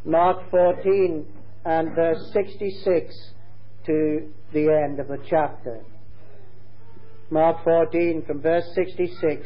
Mark 14 and verse 66 to the end of the chapter. Mark 14 from verse 66.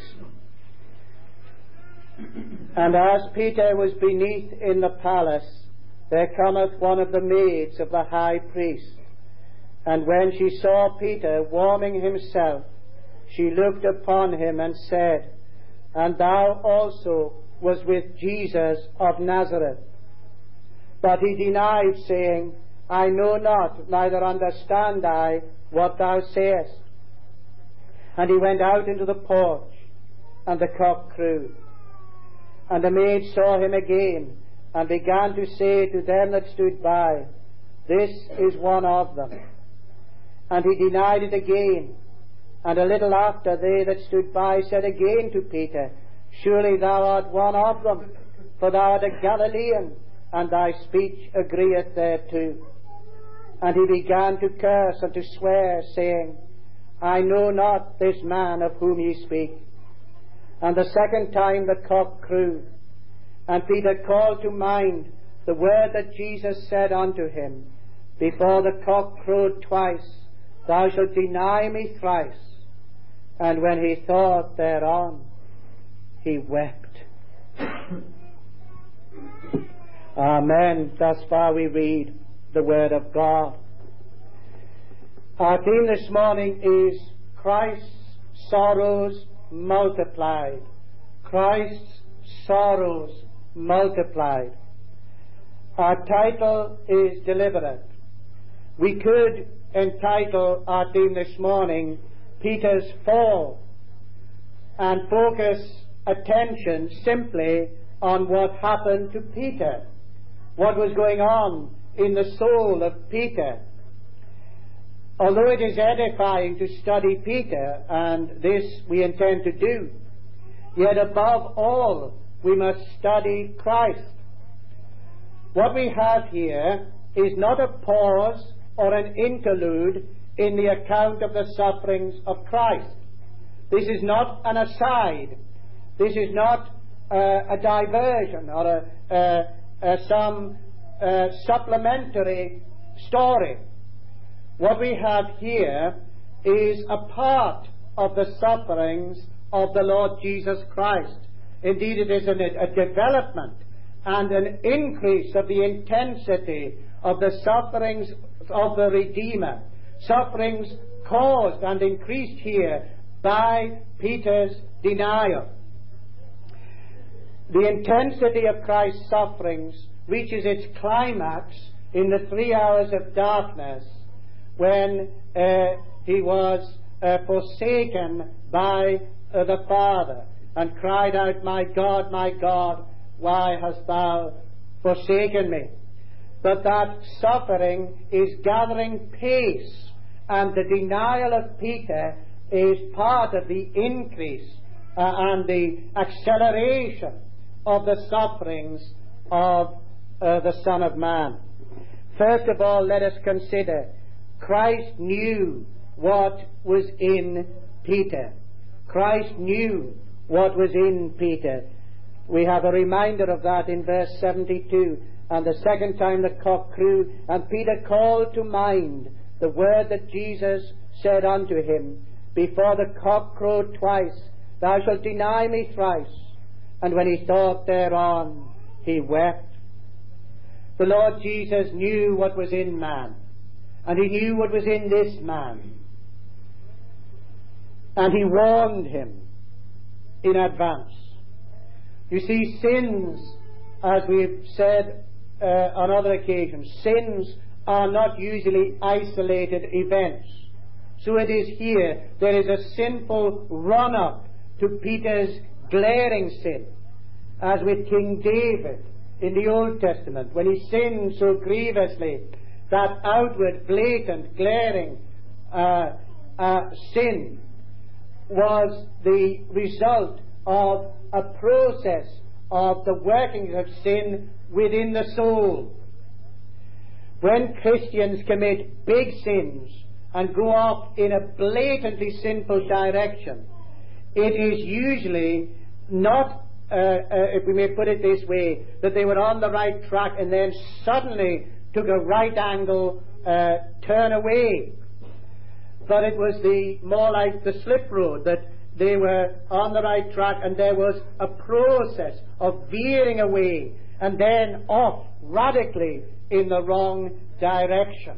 And as Peter was beneath in the palace, there cometh one of the maids of the high priest. And when she saw Peter warming himself, she looked upon him and said, And thou also was with Jesus of Nazareth. But he denied, saying, I know not, neither understand I what thou sayest. And he went out into the porch, and the cock crew. And the maid saw him again, and began to say to them that stood by, This is one of them. And he denied it again. And a little after, they that stood by said again to Peter, Surely thou art one of them, for thou art a Galilean, and thy speech agreeth thereto. And he began to curse and to swear, saying, I know not this man of whom ye speak. And the second time the cock crew. And Peter called to mind the word that Jesus said unto him, Before the cock crowed twice, thou shalt deny me thrice. And when he thought thereon, he wept. Amen. Thus far we read the word of God. Our theme this morning is Christ's sorrows multiplied. Christ's sorrows multiplied. Our title is deliberate. We could entitle our theme this morning Peter's Fall and focus attention simply on what happened to Peter, what was going on in the soul of Peter. Although it is edifying to study Peter, and this we intend to do, yet above all we must study Christ. What we have here is not a pause or an interlude in the account of the sufferings of Christ. This is not an aside. This is not a diversion or some supplementary story. What we have here is a part of the sufferings of the Lord Jesus Christ. Indeed, it is a development and an increase of the intensity of the sufferings of the Redeemer. Sufferings caused and increased here by Peter's denial. The intensity of Christ's sufferings reaches its climax in the 3 hours of darkness when he was forsaken by the Father and cried out, my God, why hast thou forsaken me? But that suffering is gathering pace, and the denial of Peter is part of the increase and the acceleration of the sufferings of the Son of Man. First of all, let us consider Christ knew what was in Peter. Christ knew what was in Peter. We have a reminder of that in verse 72. And the second time the cock crew, and Peter called to mind the word that Jesus said unto him, Before the cock crowed twice, thou shalt deny me thrice. And when he thought thereon, he wept. The Lord Jesus knew what was in man, and he knew what was in this man. And he warned him in advance. You see, sins, as we've said on other occasions, sins are not usually isolated events. So it is here. There is a sinful run-up to Peter's glaring sin, as with King David in the Old Testament, when he sinned so grievously, that outward, blatant, glaring sin was the result of a process of the workings of sin within the soul. When Christians commit big sins and go off in a blatantly sinful direction, it is usually not if we may put it this way, that they were on the right track and then suddenly took a right angle turn away. But it was more like the slip road, that they were on the right track and there was a process of veering away and then off radically in the wrong direction.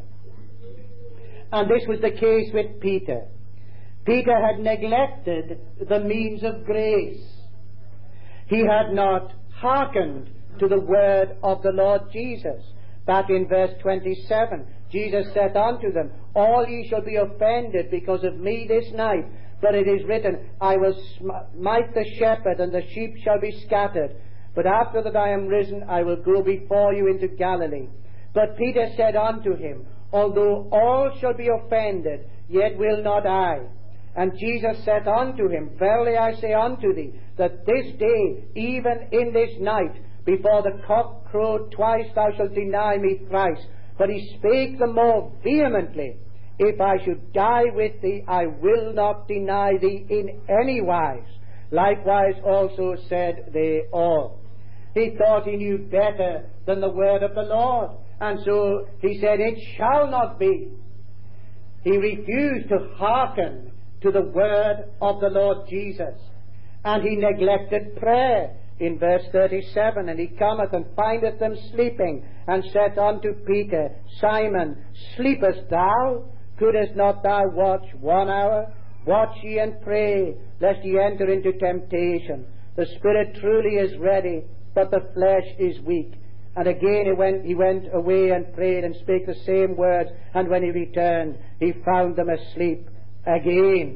And this was the case with Peter. Peter had neglected the means of grace. He had not hearkened to the word of the Lord Jesus. Back in verse 27, Jesus said unto them, All ye shall be offended because of me this night, but it is written, I will smite the shepherd, and the sheep shall be scattered. But after that I am risen, I will go before you into Galilee. But Peter said unto him, Although all shall be offended, yet will not I. And Jesus said unto him, Verily I say unto thee, that this day, even in this night, before the cock crow twice, thou shalt deny me thrice. But he spake the more vehemently, If I should die with thee, I will not deny thee in any wise. Likewise also said they all. He thought he knew better than the word of the Lord, and so he said, It shall not be. He refused to hearken to the word of the Lord Jesus, and he neglected prayer. In verse 37, And he cometh and findeth them sleeping, and said unto Peter, Simon, sleepest thou? Couldest not thou watch 1 hour? Watch ye and pray, lest ye enter into temptation. The spirit truly is ready, but the flesh is weak. And again he went away and prayed and spake the same words, and when he returned, he found them asleep again.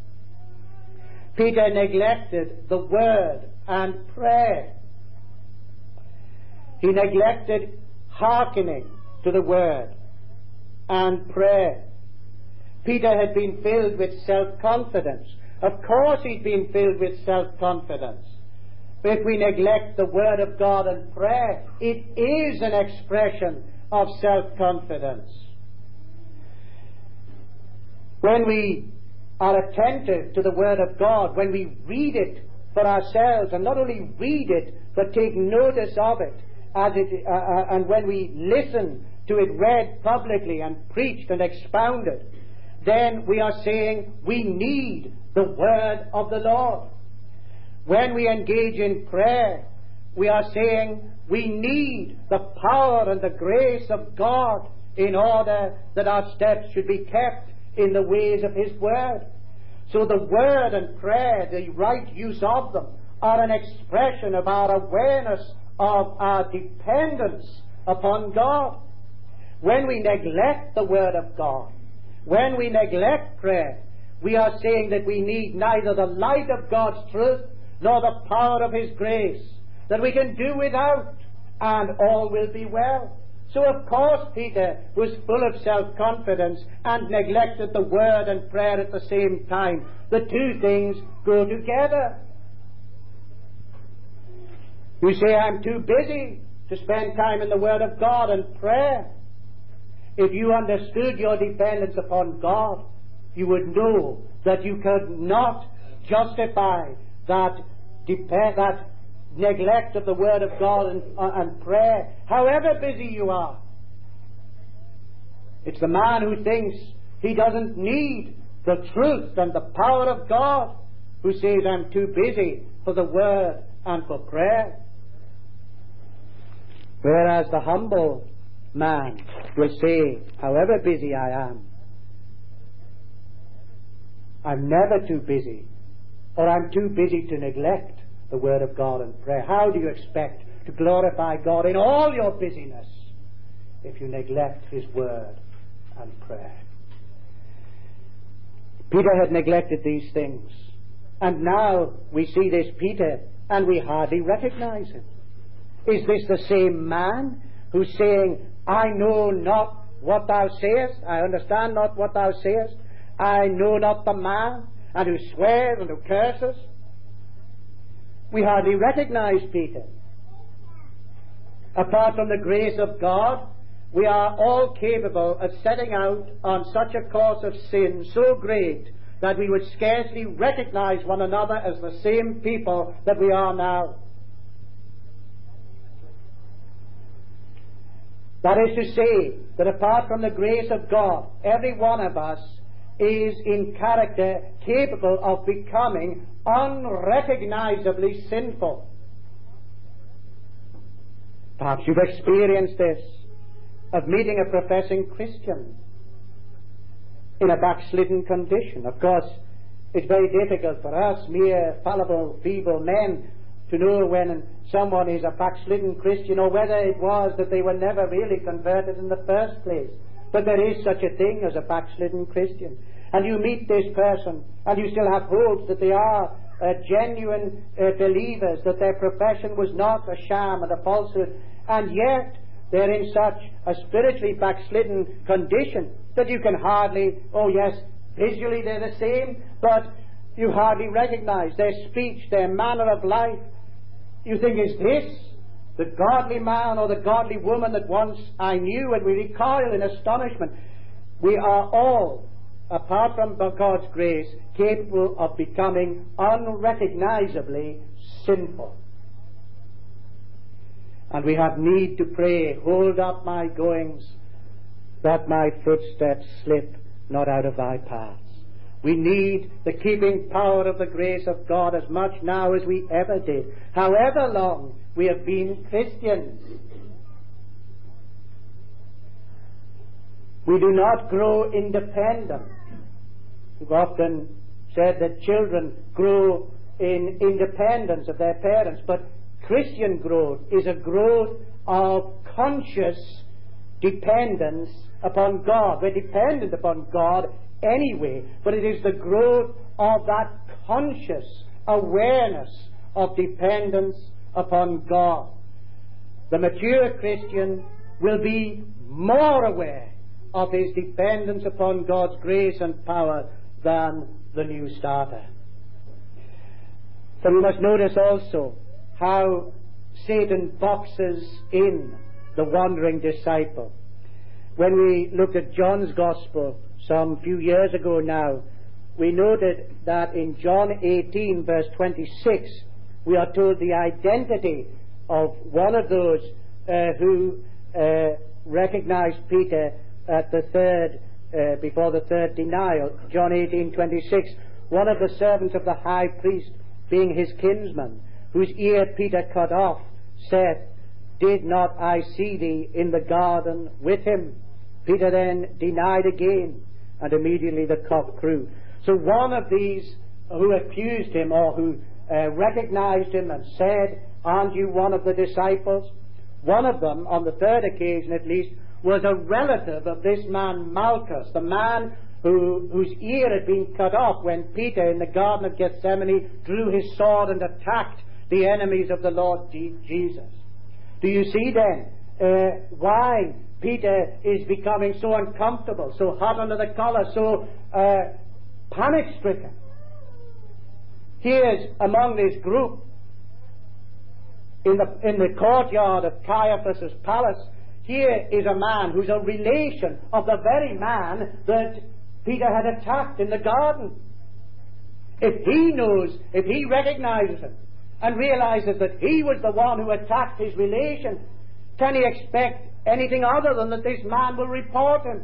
Peter neglected the word and prayer. He neglected hearkening to the word and prayer. Peter had been filled with self-confidence. Of course he'd been filled with self-confidence. But if we neglect the word of God and prayer, it is an expression of self-confidence. When we are attentive to the word of God, when we read it for ourselves, and not only read it, but take notice of it, and when we listen to it read publicly and preached and expounded, then we are saying we need the word of the Lord. When we engage in prayer, we are saying we need the power and the grace of God in order that our steps should be kept in the ways of His word. So the word and prayer, the right use of them, are an expression of our awareness of our dependence upon God. When we neglect the word of God, when we neglect prayer, we are saying that we need neither the light of God's truth nor the power of His grace, that we can do without, and all will be well. So of course Peter was full of self-confidence and neglected the word and prayer at the same time. The two things go together. You say, I'm too busy to spend time in the word of God and prayer. If you understood your dependence upon God, you would know that you could not justify that neglect of the word of God and prayer, however busy you are. It's the man who thinks he doesn't need the truth and the power of God who says, I'm too busy for the word and for prayer. Whereas the humble man will say, however busy I am, I'm never too busy, or I'm too busy to neglect the word of God and prayer. How do you expect to glorify God in all your busyness if you neglect His word and prayer? Peter had neglected these things, and now we see this Peter and we hardly recognize him. Is this the same man who's saying, I know not what thou sayest, I understand not what thou sayest, I know not the man, and who swears and who curses? We hardly recognize Peter. Apart from the grace of God, we are all capable of setting out on such a course of sin so great that we would scarcely recognize one another as the same people that we are now. That is to say, that apart from the grace of God, every one of us is in character capable of becoming unrecognizably sinful. Perhaps you've experienced this, of meeting a professing Christian in a backslidden condition. Of course, it's very difficult for us, mere fallible, feeble men, to know when someone is a backslidden Christian, or whether it was that they were never really converted in the first place. But there is such a thing as a backslidden Christian. And you meet this person, and you still have hopes that they are genuine believers, that their profession was not a sham and a falsehood, and yet they're in such a spiritually backslidden condition that you can hardly, oh yes, visually they're the same, but you hardly recognize their speech, their manner of life. You think, is this the godly man or the godly woman that once I knew? And we recoil in astonishment. We are all, apart from God's grace, capable of becoming unrecognizably sinful. And we have need to pray, hold up my goings, that my footsteps slip not out of thy paths. We need the keeping power of the grace of God as much now as we ever did, however long we have been Christians. We do not grow independent. We've often said that children grow in independence of their parents, but Christian growth is a growth of conscious dependence upon God. We're dependent upon God anyway, but it is the growth of that conscious awareness of dependence upon God. The mature Christian will be more aware of his dependence upon God's grace and power than the new starter. So we must notice also how Satan boxes in the wandering disciple. When we looked at John's Gospel some few years ago now, we noted that in John 18 verse 26 we are told the identity of one of those who recognized Peter at the third, before the third denial. John 18:26, one of the servants of the high priest, being his kinsman, whose ear Peter cut off, said, Did not I see thee in the garden with him? Peter then denied again, and immediately the cock crew. So one of these who accused him, or who recognized him and said, Aren't you one of the disciples? One of them, on the third occasion at least, was a relative of this man Malchus, the man whose ear had been cut off when Peter in the Garden of Gethsemane drew his sword and attacked the enemies of the Lord Jesus. Do you see then why Peter is becoming so uncomfortable, so hot under the collar, so panic-stricken? Here's among this group in the courtyard of Caiaphas' palace, here is a man who's a relation of the very man that Peter had attacked in the garden. If he knows, if he recognizes him and realizes that he was the one who attacked his relation, can he expect anything other than that this man will report him?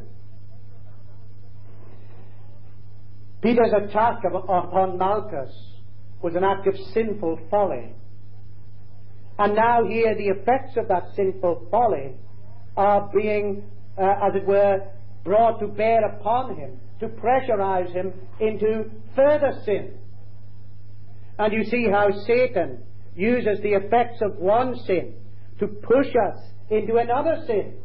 Peter's attack upon Malchus was an act of sinful folly. And now here the effects of that sinful folly are being, as it were, brought to bear upon him, to pressurize him into further sin. And you see how Satan uses the effects of one sin to push us into another sin.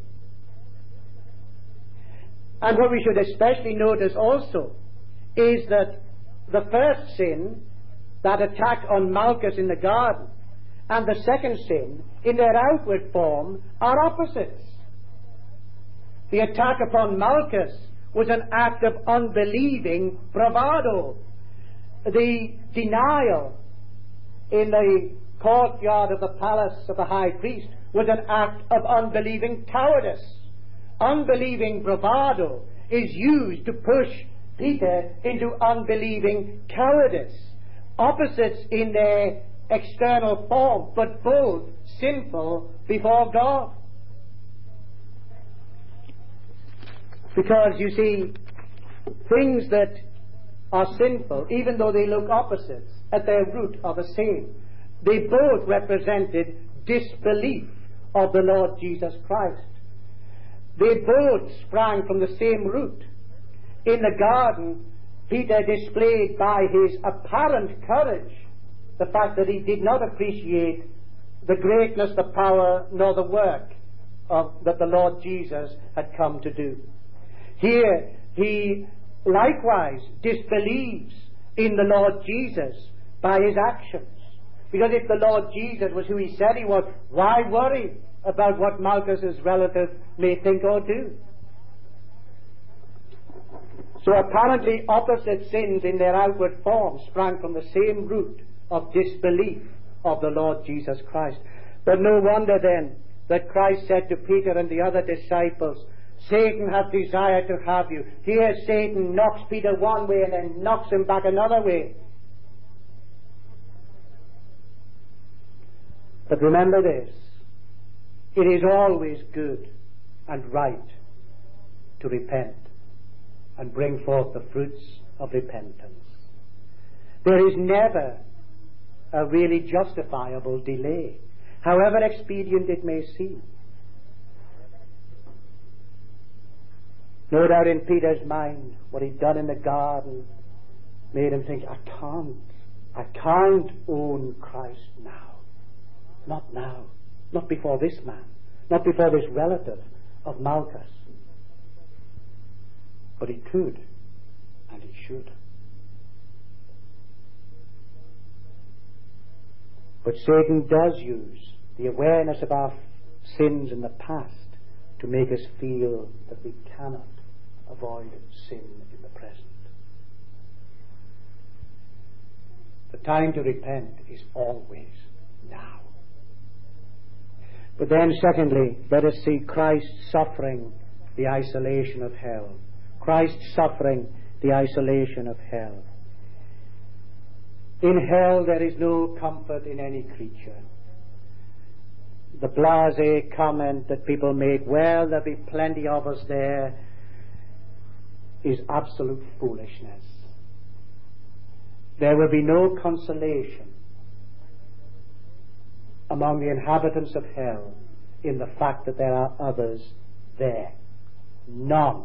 And what we should especially notice also is that the first sin, that attack on Malchus in the garden, and the second sin, in their outward form, are opposites. The attack upon Malchus was an act of unbelieving bravado. The denial in the courtyard of the palace of the high priest was an act of unbelieving cowardice. Unbelieving bravado is used to push Peter into unbelieving cowardice. Opposites in their external form, but both sinful before God. Because, you see, things that are sinful, even though they look opposites, at their root are the same. They both represented disbelief of the Lord Jesus Christ. They both sprang from the same root. In the garden, Peter displayed by his apparent courage the fact that he did not appreciate the greatness, the power, nor the work that the Lord Jesus had come to do. Here, he likewise disbelieves in the Lord Jesus by his actions. Because if the Lord Jesus was who he said he was, why worry about what Malchus's relative may think or do? So apparently opposite sins in their outward form sprang from the same root of disbelief of the Lord Jesus Christ. But no wonder then that Christ said to Peter and the other disciples, Satan hath desired to have you. Here Satan knocks Peter one way and then knocks him back another way. But remember this, it is always good and right to repent and bring forth the fruits of repentance. There is never a really justifiable delay, however expedient it may seem. No doubt in Peter's mind, what he'd done in the garden made him think, I can't own Christ now. Not now. Not before this man. Not before this relative of Malchus. But he could, and he should. But Satan does use the awareness of our sins in the past to make us feel that we cannot avoid sin in the present. The time to repent is always now. But then secondly, let us see Christ suffering the isolation of hell. Christ suffering the isolation of hell. In hell there is no comfort in any creature. The blasé comment that people make, well, there'll be plenty of us there, is absolute foolishness. There will be no consolation among the inhabitants of hell in the fact that there are others there. None.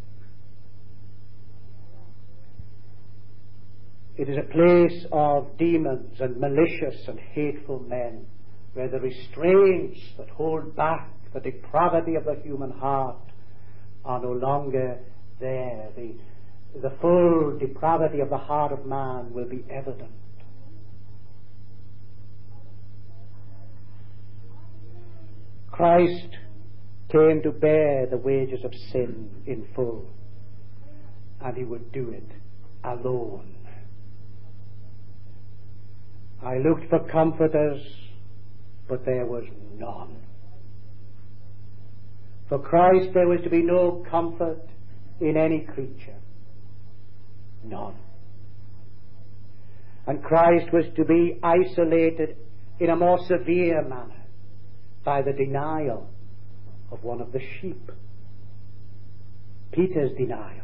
It is a place of demons and malicious and hateful men, where the restraints that hold back the depravity of the human heart are no longer there. The full depravity of the heart of man will be evident. Christ came to bear the wages of sin in full, and he would do it alone. I looked for comforters, but there was none. For Christ there was to be no comfort in any creature. None. And Christ was to be isolated in a more severe manner by the denial of one of the sheep. Peter's denial.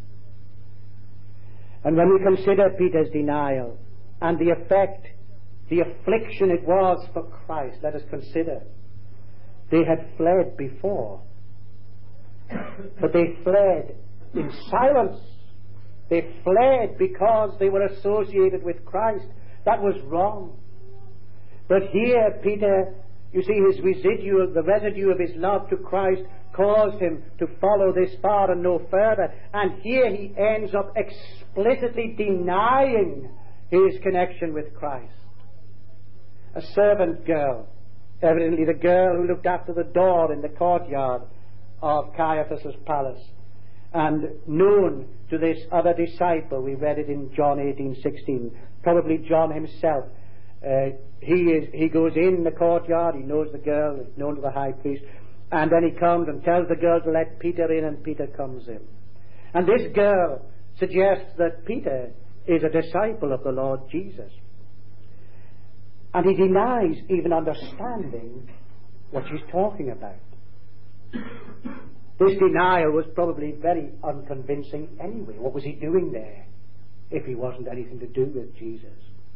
And when we consider Peter's denial and the effect, the affliction it was for Christ, let us consider. They had fled before, but they fled in silence. They fled because they were associated with Christ. That was wrong. But here Peter, you see, the residue of his love to Christ caused him to follow this far and no further. And here he ends up explicitly denying his connection with Christ. A servant girl, evidently the girl who looked after the door in the courtyard of Caiaphas' palace, and known to this other disciple. We read it in John 18:16. Probably John himself. He goes in the courtyard. He knows the girl. It's known to the high priest. And then he comes and tells the girl to let Peter in, and Peter comes in. And this girl suggests that Peter is a disciple of the Lord Jesus. And he denies even understanding what she's talking about. This denial was probably very unconvincing anyway. What was he doing there if he wasn't anything to do with Jesus?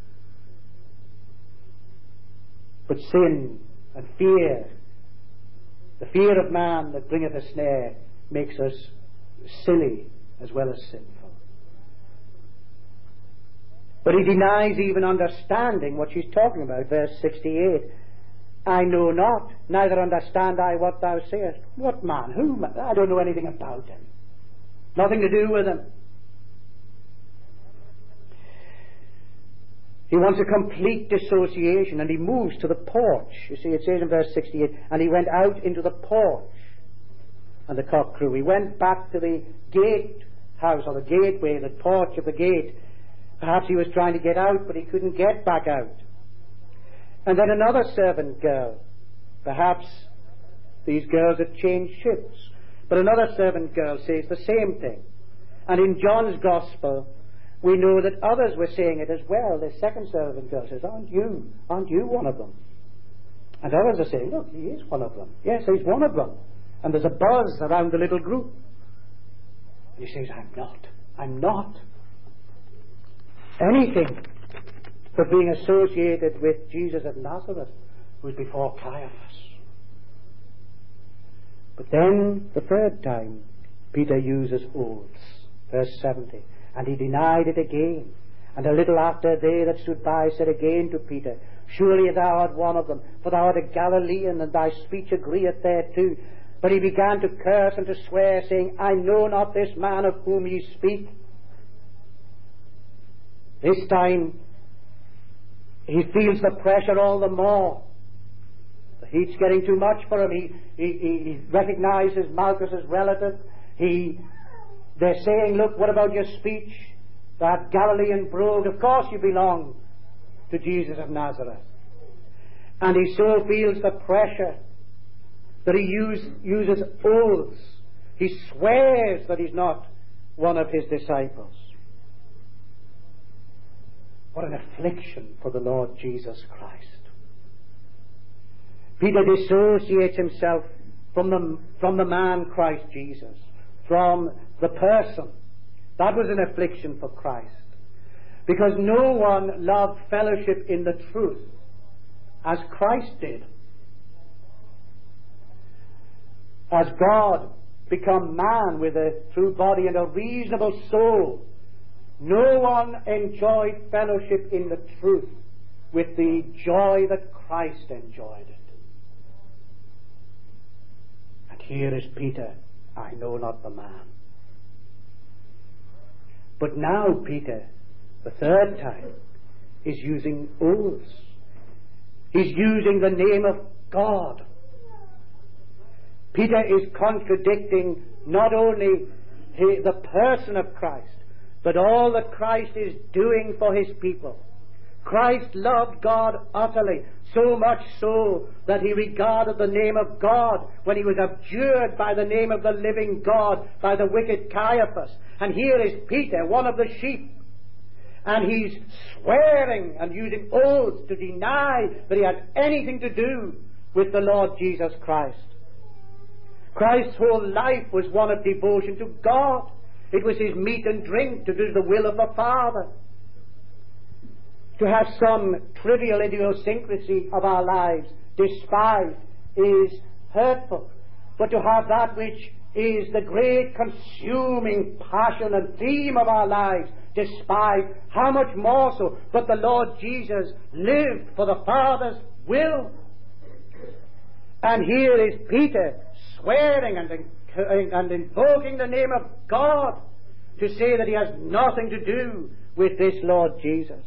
But sin and fear, the fear of man that bringeth a snare, makes us silly as well as sinful. But he denies even understanding what she's talking about. Verse 68. I know not, neither understand I what thou sayest. What man? Who? I don't know anything about him. Nothing to do with him. He wants a complete dissociation, and he moves to the porch. You see, it says in verse 68, and he went out into the porch, and the cock crew. He went back to the gatehouse, or the gateway, the porch of the gate. Perhaps he was trying to get out, but he couldn't get back out. And then another servant girl. Perhaps these girls had changed ships. But another servant girl says the same thing. And in John's Gospel, we know that others were saying it as well. The second servant girl says, aren't you one of them? And others are saying, look, he is one of them. Yes, he's one of them. And there's a buzz around the little group. And he says, I'm not anything but being associated with Jesus of Nazareth, who was before Caiaphas. But then, the third time, Peter uses oaths. Verse 70. And he denied it again. And a little after, they that stood by said again to Peter, surely thou art one of them, for thou art a Galilean, and thy speech agreeth thereto. But he began to curse and to swear, saying, I know not this man of whom ye speak. This time, he feels the pressure all the more. The heat's getting too much for him. He recognizes Malchus as relative. They're saying, look, what about your speech? That Galilean brogue, of course you belong to Jesus of Nazareth. And he so feels the pressure that he uses oaths. He swears that he's not one of his disciples. What an affliction for the Lord Jesus Christ. Peter dissociates himself from the man Christ Jesus, from the person. That was an affliction for Christ. Because no one loved fellowship in the truth as Christ did. As God become man with a true body and a reasonable soul, no one enjoyed fellowship in the truth with the joy that Christ enjoyed it. And here is Peter, I know not the man. But now Peter, the third time, is using oaths. He's using the name of God. Peter is contradicting not only the person of Christ, but all that Christ is doing for his people. Christ loved God utterly, so much so that he regarded the name of God when he was abjured by the name of the living God by the wicked Caiaphas. And here is Peter, one of the sheep, and he's swearing and using oaths to deny that he had anything to do with the Lord Jesus Christ. Christ's whole life was one of devotion to God. It was his meat and drink to do the will of the Father. To have some trivial idiosyncrasy of our lives despised is hurtful. But to have that which is the great consuming passion and theme of our lives despised, how much more so? But the Lord Jesus lived for the Father's will. And here is Peter swearing and invoking the name of God to say that he has nothing to do with this Lord Jesus.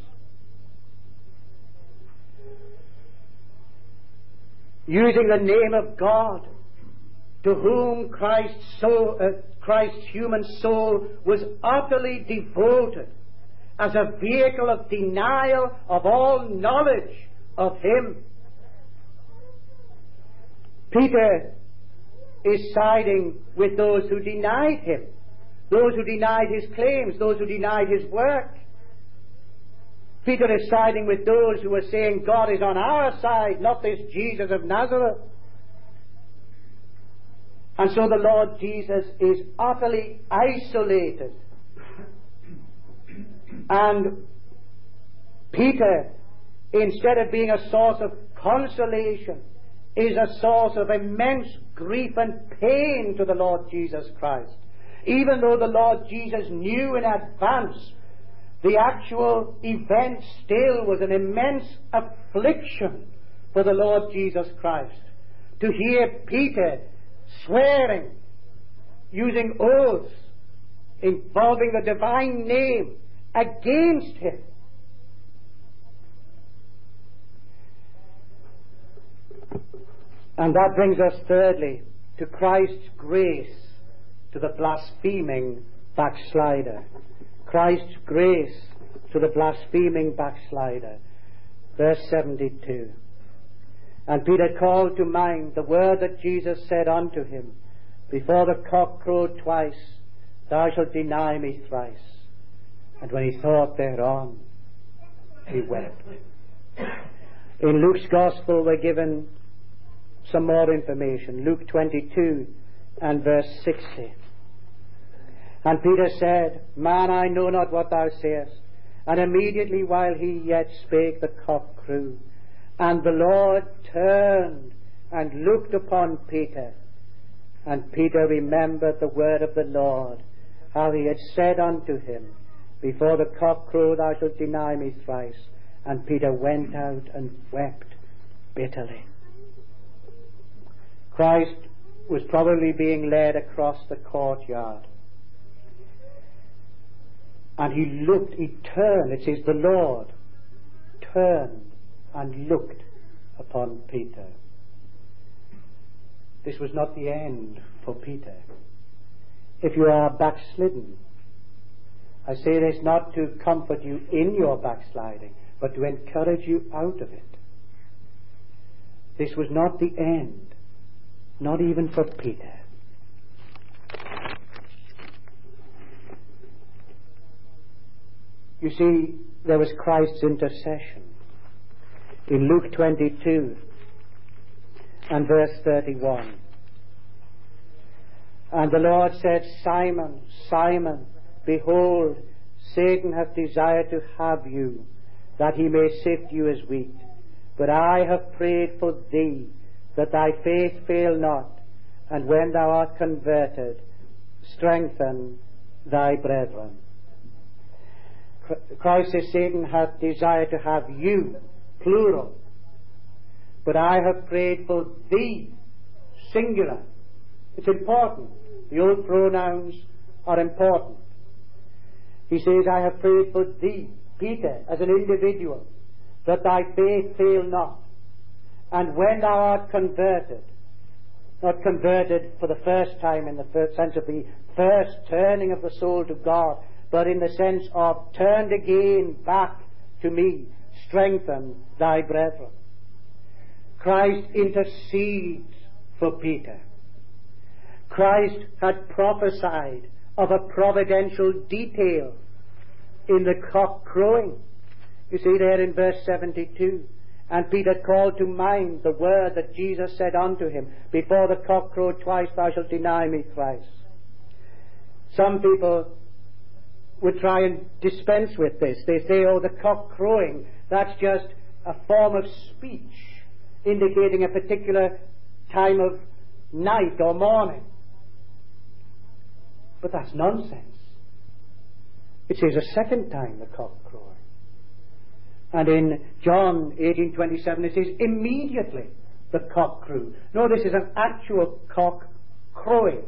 Using the name of God, to whom Christ's human soul was utterly devoted, as a vehicle of denial of all knowledge of him. Peter is siding with those who denied him, those who denied his claims, those who denied his work. Peter is siding with those who are saying God is on our side, not this Jesus of Nazareth. And so the Lord Jesus is utterly isolated. And Peter, instead of being a source of consolation, is a source of immense grief and pain to the Lord Jesus Christ. Even though the Lord Jesus knew in advance the actual event, still was an immense affliction for the Lord Jesus Christ. To hear Peter swearing, using oaths, involving the divine name against him. And that brings us thirdly to Christ's grace to the blaspheming backslider. Christ's grace to the blaspheming backslider. Verse 72. And Peter called to mind the word that Jesus said unto him, before the cock crowed twice, thou shalt deny me thrice. And when he thought thereon, he wept. In Luke's Gospel we're given some more information. Luke 22 and verse 60. And Peter said, Man, I know not what thou sayest. And immediately while he yet spake, the cock crew. And the Lord turned and looked upon Peter. And Peter remembered the word of the Lord, how he had said unto him, before the cock crow thou shalt deny me thrice. And Peter went out and wept bitterly. Christ was probably being led across the courtyard. And he turned, it says the Lord turned and looked upon Peter. This was not the end for Peter. If you are backslidden, I say this not to comfort you in your backsliding, but to encourage you out of it. This was not the end, not even for Peter. You see, there was Christ's intercession. In Luke 22 and verse 31. And the Lord said, Simon, Simon, behold, Satan hath desired to have you, that he may sift you as wheat. But I have prayed for thee, that thy faith fail not, and when thou art converted, strengthen thy brethren. Christ says, Satan hath desired to have you, plural. But I have prayed for thee, singular. It's important. The old pronouns are important. He says, I have prayed for thee, Peter, as an individual, that thy faith fail not. And when thou art converted, not converted for the first time in the first sense of the first turning of the soul to God, but in the sense of turned again back to me, strengthen thy brethren. Christ intercedes for Peter. Christ had prophesied of a providential detail in the cock crowing. You see there in verse 72. And Peter called to mind the word that Jesus said unto him, before the cock crowed twice, thou shalt deny me thrice. Some people would try and dispense with this. They say, oh, the cock crowing, that's just a form of speech indicating a particular time of night or morning. But that's nonsense. It says a second time the cock crowing. And in John 18:27 it says immediately the cock crew. No, this is an actual cock crowing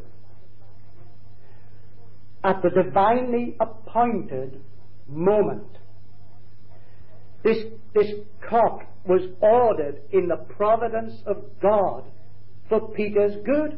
at the divinely appointed moment. This cock was ordered in the providence of God for Peter's good.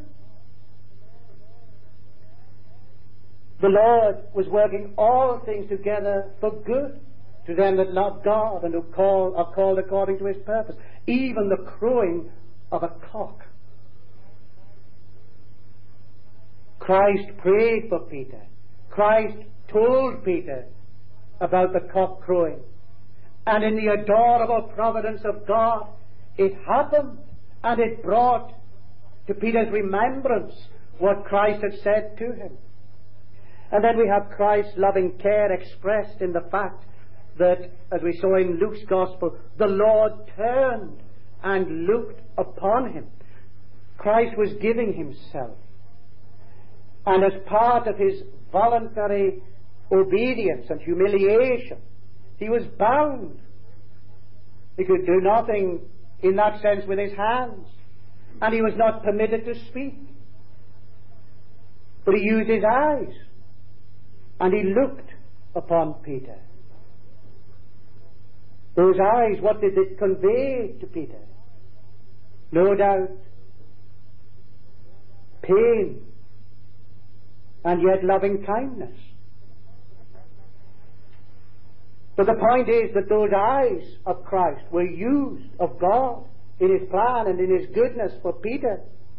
The Lord was working all things together for good to them that love God and who are called according to his purpose. Even the crowing of a cock. Christ prayed for Peter Christ told Peter about the cock crowing. And in the adorable providence of God, it happened, and it brought to Peter's remembrance what Christ had said to him. And then we have Christ's loving care expressed in the fact that, as we saw in Luke's Gospel, the Lord turned and looked upon him. Christ was giving himself. And as part of his voluntary obedience and humiliation, he was bound. He could do nothing in that sense with his hands. And he was not permitted to speak. But he used his eyes. And he looked upon Peter. Those eyes, what did it convey to Peter? No doubt, pain, and yet loving kindness. But the point is that those eyes of Christ were used of God in his plan and in his goodness for Peter.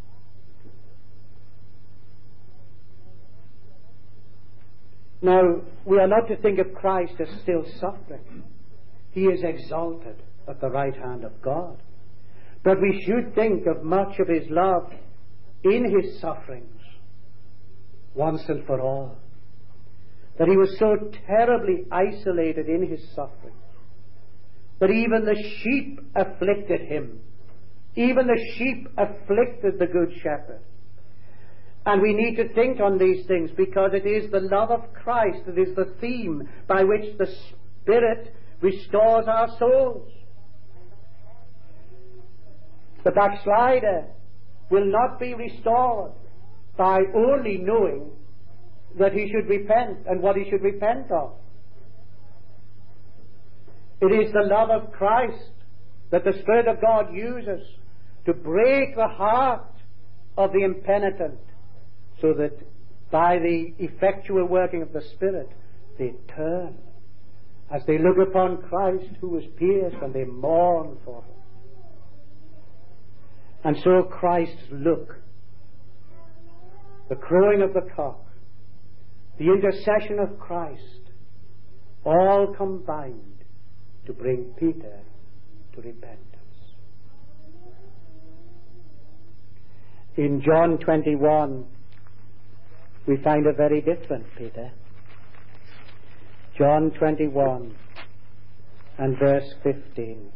Now, we are not to think of Christ as still suffering. He is exalted at the right hand of God. But we should think of much of his love in his sufferings, once and for all. That he was so terribly isolated in his suffering that even the sheep afflicted him. Even the sheep afflicted the Good Shepherd. And we need to think on these things because it is the love of Christ that is the theme by which the Spirit restores our souls. The backslider will not be restored by only knowing that he should repent and what he should repent of. It is the love of Christ that the Spirit of God uses to break the heart of the impenitent, so that by the effectual working of the Spirit they turn as they look upon Christ who was pierced, and they mourn for him. And so Christ's look, the crowing of the cock, the intercession of Christ, all combined to bring Peter to repentance. In John 21, we find a very different Peter. John 21 and verse 15.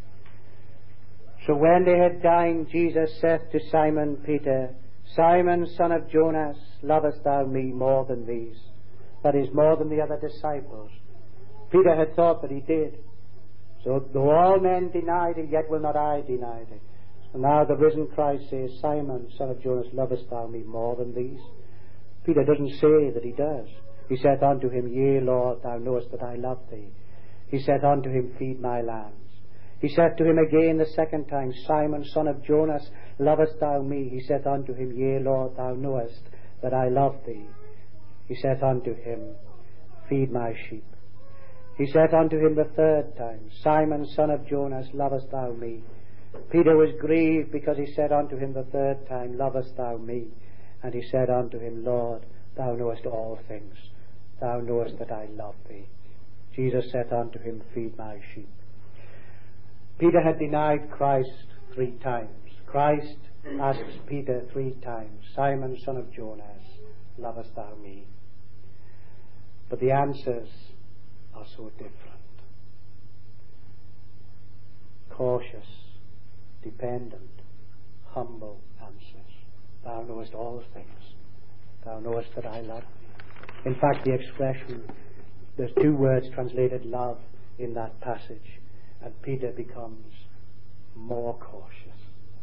So when they had dined, Jesus said to Simon Peter, Simon, son of Jonas, lovest thou me more than these? That is, more than the other disciples. Peter had thought that he did. So though all men denied him, yet will not I deny thee. And now the risen Christ says, Simon, son of Jonas, lovest thou me more than these? Peter doesn't say that he does. He saith unto him, Yea, Lord, thou knowest that I love thee. He saith unto him, Feed my lambs. He said to him again the second time, Simon, son of Jonas, lovest thou me? He saith unto him, Yea, Lord, thou knowest that I love thee. He saith unto him, Feed my sheep. He saith unto him the third time, Simon, son of Jonas, lovest thou me? Peter was grieved because he said unto him the third time, Lovest thou me? And he said unto him, Lord, thou knowest all things. Thou knowest that I love thee. Jesus saith unto him, Feed my sheep. Peter had denied Christ 3 times. Christ asks Peter 3 times, Simon, son of Jonas, lovest thou me? But the answers are so different. Cautious, dependent, humble answers. Thou knowest all things. Thou knowest that I love thee. In fact, the expression, there's 2 words translated love in that passage, and Peter becomes more cautious.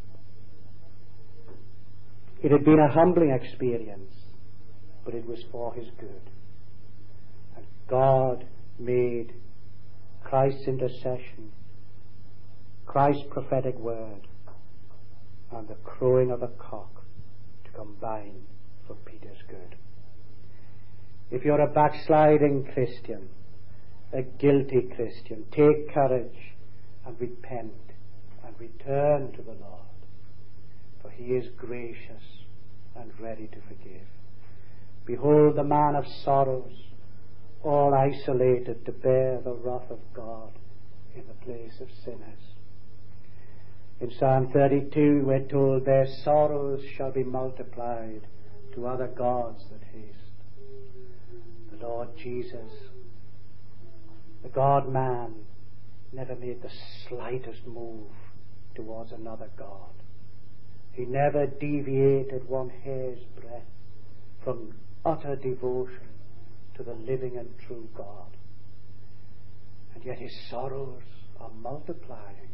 It had been a humbling experience, but it was for his good. And God made Christ's intercession, Christ's prophetic word, and the crowing of a cock to combine for Peter's good. If you're a backsliding Christian, a guilty Christian, take courage and repent and return to the Lord, for he is gracious and ready to forgive. Behold the man of sorrows, all isolated to bear the wrath of God in the place of sinners. In Psalm 32 we're told, their sorrows shall be multiplied to other gods that haste. The Lord Jesus, the God-man, never made the slightest move towards another God. He never deviated one hair's breadth from utter devotion to the living and true God. And yet his sorrows are multiplying.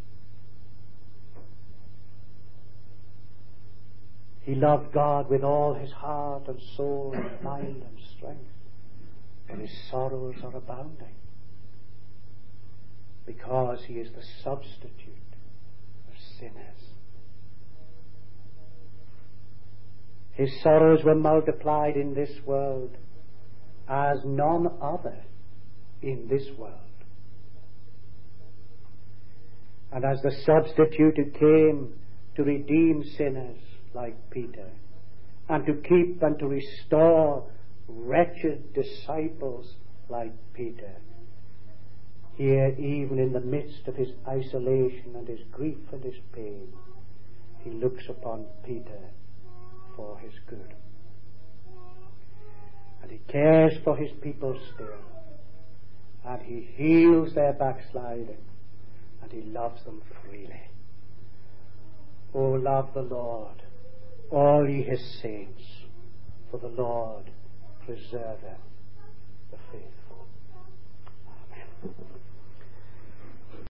He loved God with all his heart and soul and mind and strength, but his sorrows are abounding because he is the substitute of sinners. His sorrows were multiplied in this world as none other in this world. And as the substitute who came to redeem sinners like Peter, and to keep and to restore wretched disciples like Peter, here, even in the midst of his isolation and his grief and his pain, he looks upon Peter for his good. And he cares for his people still, and he heals their backsliding, and he loves them freely. Oh, love the Lord, all ye his saints, for the Lord preserveth the faithful. Amen.